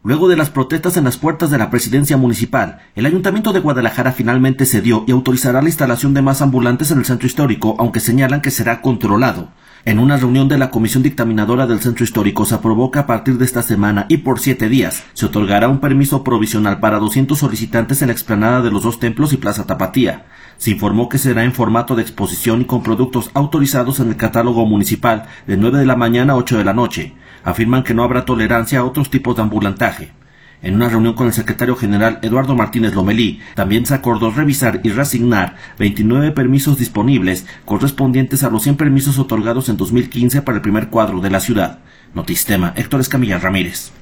Luego de las protestas en las puertas de la presidencia municipal, el Ayuntamiento de Guadalajara finalmente cedió y autorizará la instalación de más ambulantes en el centro histórico, aunque señalan que será controlado. En una reunión de la Comisión Dictaminadora del Centro Histórico se aprobó que a partir de esta semana y por 7 días se otorgará un permiso provisional para 200 solicitantes en la explanada de los dos templos y Plaza Tapatía. Se informó que será en formato de exposición y con productos autorizados en el catálogo municipal de 9 de la mañana a 8 de la noche. Afirman que no habrá tolerancia a otros tipos de ambulantaje. En una reunión con el secretario general Eduardo Martínez Lomelí, también se acordó revisar y reasignar 29 permisos disponibles correspondientes a los 100 permisos otorgados en 2015 para el primer cuadro de la ciudad. Notistema, Héctor Escamilla Ramírez.